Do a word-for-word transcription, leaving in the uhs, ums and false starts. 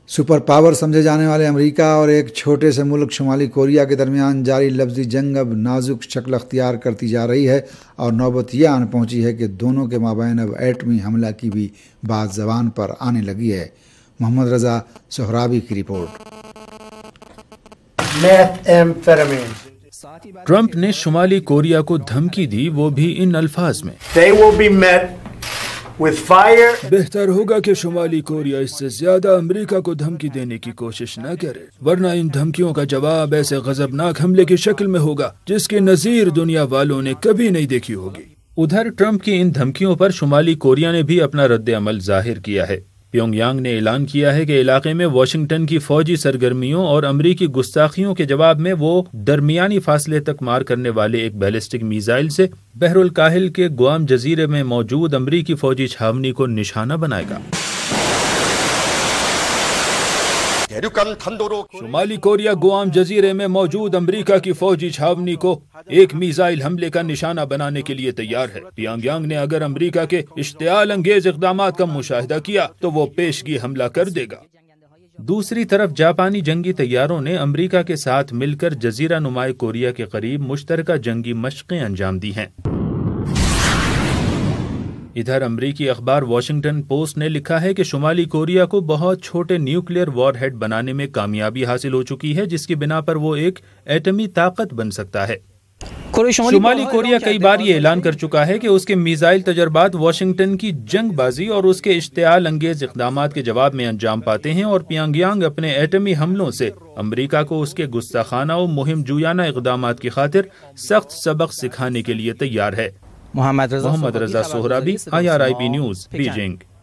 Super power سمجھے جانے والے امریکہ اور ایک چھوٹے سے ملک شمالی کوریا کے درمیان جاری لفظی جنگ اب نازک شکل اختیار کرتی جا رہی ہے اور نوبت یہ آن پہنچی ہے کہ دونوں کے مابین اب ایٹمی حملہ کی بھی بات زبان پر آنے لگی ہے۔ محمد رضا سہرابی کی رپورٹ۔ ٹرمپ نے شمالی کوریا کو دھمکی دی، وہ بھی ان الفاظ میں۔ بہتر ہوگا کہ شمالی کوریا اس سے زیادہ امریکہ کو دھمکی دینے کی کوشش نہ کرے، ورنہ ان دھمکیوں کا جواب ایسے غضبناک حملے کی شکل میں ہوگا جس کی نظیر دنیا والوں نے کبھی نہیں دیکھی ہوگی۔ ادھر ٹرمپ کی ان دھمکیوں پر شمالی کوریا نے بھی اپنا رد عمل ظاہر کیا ہے۔ پیونگ یانگ نے اعلان کیا ہے کہ علاقے میں واشنگٹن کی فوجی سرگرمیوں اور امریکی گستاخیوں کے جواب میں وہ درمیانی فاصلے تک مار کرنے والے ایک بیلسٹک میزائل سے بحر الکاہل کے گوام جزیرے میں موجود امریکی فوجی چھاونی کو نشانہ بنائے گا۔ شمالی کوریا گوام جزیرے میں موجود امریکہ کی فوجی چھاونی کو ایک میزائل حملے کا نشانہ بنانے کے لیے تیار ہے۔ پیونگ یانگ نے اگر امریکہ کے اشتعال انگیز اقدامات کا مشاہدہ کیا تو وہ پیشگی حملہ کر دے گا۔ دوسری طرف جاپانی جنگی طیاروں نے امریکہ کے ساتھ مل کر جزیرہ نما کوریا کے قریب مشترکہ جنگی مشقیں انجام دی ہیں۔ ادھر امریکی اخبار واشنگٹن پوسٹ نے لکھا ہے کہ شمالی کوریا کو بہت چھوٹے نیوکلیئر وار ہیڈ بنانے میں کامیابی حاصل ہو چکی ہے، جس کی بنا پر وہ ایک ایٹمی طاقت بن سکتا ہے۔ شمالی کوریا کئی بار یہ اعلان کر چکا ہے کہ اس کے میزائل تجربات واشنگٹن کی جنگ بازی اور اس کے اشتعال انگیز اقدامات کے جواب میں انجام پاتے ہیں، اور پیونگ یانگ اپنے ایٹمی حملوں سے امریکہ کو اس کے گستاخانہ و مہم جویانہ اقدامات کی خاطر سخت سبق سکھانے کے لیے تیار ہے۔ Mohammad Reza Sohrabi, I R I B news, Beijing.